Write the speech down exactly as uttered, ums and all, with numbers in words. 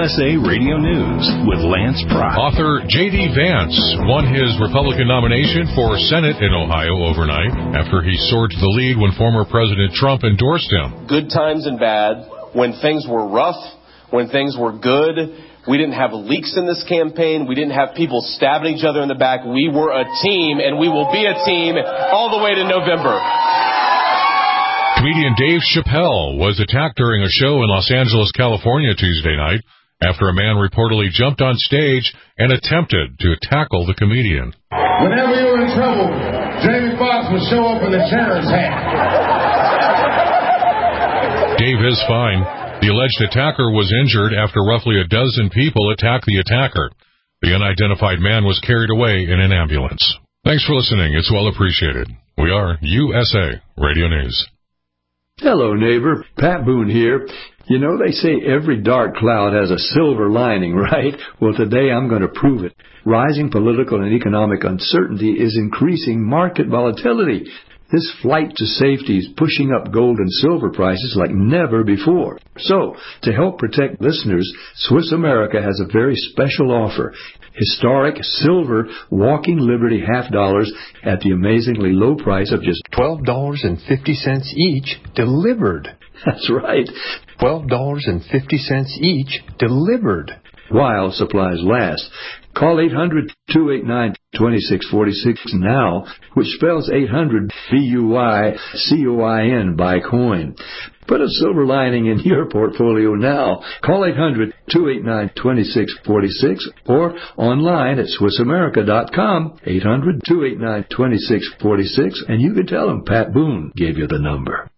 S A Radio News with Lance Pry. Author J D. Vance won his Republican nomination for Senate in Ohio overnight after he soared to the lead when former President Trump endorsed him. Good times and bad. When things were rough, when things were good, we didn't have leaks in this campaign. We didn't have people stabbing each other in the back. We were a team, and we will be a team all the way to November. Comedian Dave Chappelle was attacked during a show in Los Angeles, California Tuesday night after a man reportedly jumped on stage and attempted to tackle the comedian. Whenever you were in trouble, Jamie Foxx would show up in a janitor's hat. Dave is fine. The alleged attacker was injured after roughly a dozen people attacked the attacker. The unidentified man was carried away in an ambulance. Thanks for listening. It's well appreciated. We are U S A Radio News. Hello, neighbor. Pat Boone here. You know, they say every dark cloud has a silver lining, right? Well, today I'm going to prove it. Rising political and economic uncertainty is increasing market volatility. This flight to safety is pushing up gold and silver prices like never before. So, to help protect listeners, Swiss America has a very special offer. Historic silver walking Liberty half dollars at the amazingly low price of just twelve dollars and fifty cents each, delivered. That's right. twelve dollars and fifty cents each, delivered. While supplies last. Call eight hundred, two eight nine, two six four six now, which spells eight hundred B U Y C O I N, buy coin. Put a silver lining in your portfolio now. Call eight hundred, two eight nine, two six four six or online at Swiss America dot com, eight hundred, two eight nine, two six four six, and you can tell them Pat Boone gave you the number.